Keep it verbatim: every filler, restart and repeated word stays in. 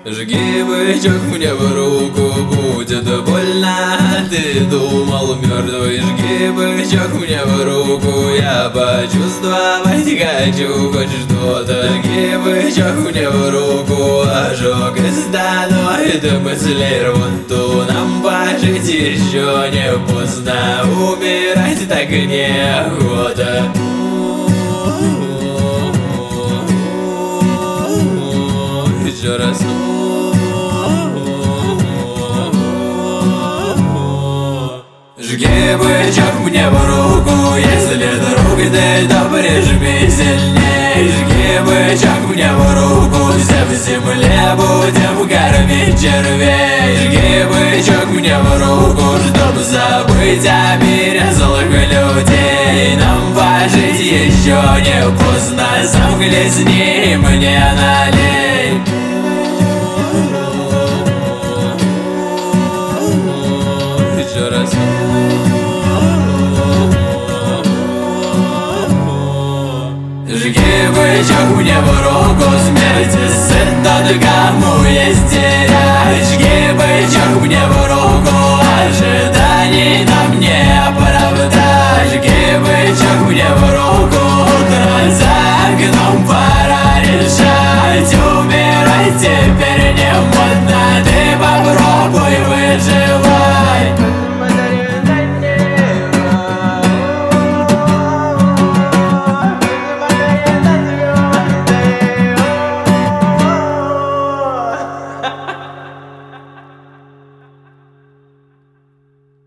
Жги бычок мне в руку, будет больно. Ты думал мертвый, жги бычок мне в руку. Я почувствовать хочу хоть что-то. Жги бычок мне в руку, ожог остановит мысли рвоту. Нам пожить еще не поздно, умирать так неохота. Еще раз. Жги бычок мне в руку, если друг ты, то прижми сильней. Жги бычок мне в руку, все в земле будем кормить червей. Жги бычок мне в руку, чтоб забыть о мире злых людей. Нам пожить еще не поздно, сам хлестни мне налей. Еще раз. Жги бычок мне в руку, смерти сын тот, кому есть терять. Жги бычок мне в руку, ожиданий нам не